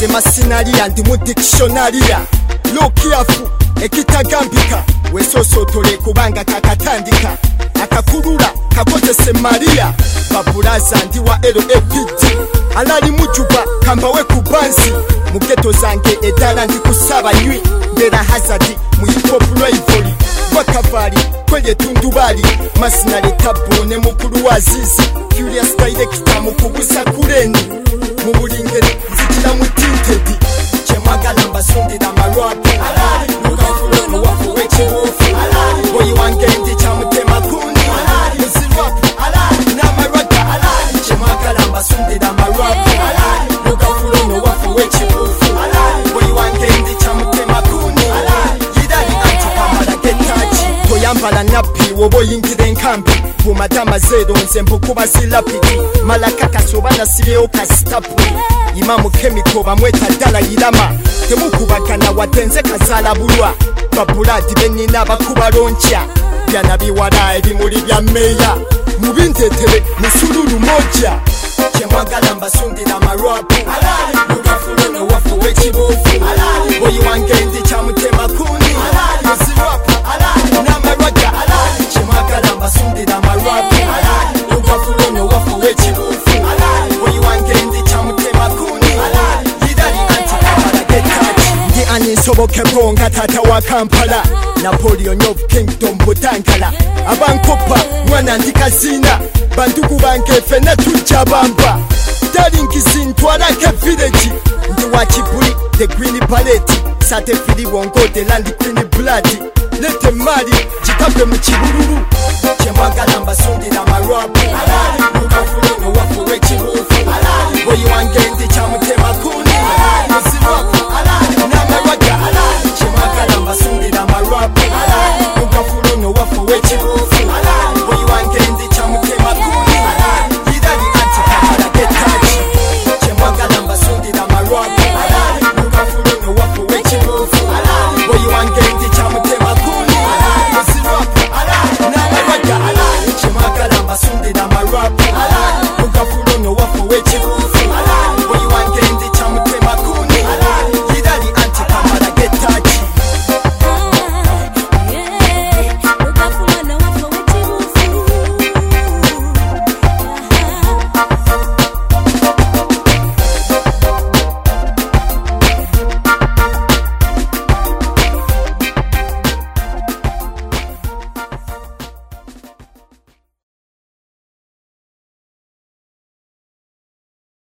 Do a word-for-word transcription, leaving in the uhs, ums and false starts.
nze masinaria ndi mu dictionaria lokiafu ekitagambika wesosotole kubanga kakatandika akakulula kakozese Maria babulaza ndi wa L A P D alali mujuba kambawe kubansi mugeto zange edala ndi kusaba nywi ndera hazard mu hip hop rivalry wakavali kwenye tundubali masinali tabu ne mukuru wa Azizi Furious Director mukubusa kureni mu bulingeri nzikira mu tinted chemagala mbasundira marwapo alali mukafulo no wafu wechibufu alali boyi wange ndi chamutema kundi alali muzirwapo alali na marwaga alali chemagala mbasundira marwapo alali mukafulo no wafu wechibufu alali boyi wange ndi chamutema kundi alali yidali antikamara getachi toyambala napi woboyingire enkambi bumadama zero nze mbukuba silapidi malakaka sobana sireo kasitapu imamu chemical bamweta dala yirama temukubagana watenze kazala bulwa babuladi benina bakuba loncha byana biwala ebimuli bya meya mubintetere musululu moja chemwagala mbasundira marwapu alali mugafulo no wafu wechibufu alali boyi wange ndi chamutema kundi alali muzirwapu alali na marwaga alali chemwagala mbasundira marwapu alali mugafulo no wafu wechibufu alali boyi wange ndi chamutema kundi alali yidali antikamara getachi ndi anisoboke bonga tata wa Kampala Napoleon of Kingdom Butankala abankopa mwana ndikazina bandugu bange fena tujabamba darling zintwarake village ndi wachibuli the green palette sate fili wongo the land queen blood lete mali jikape mu kibururu chemwagala mbasundira marwapu alali mukafulo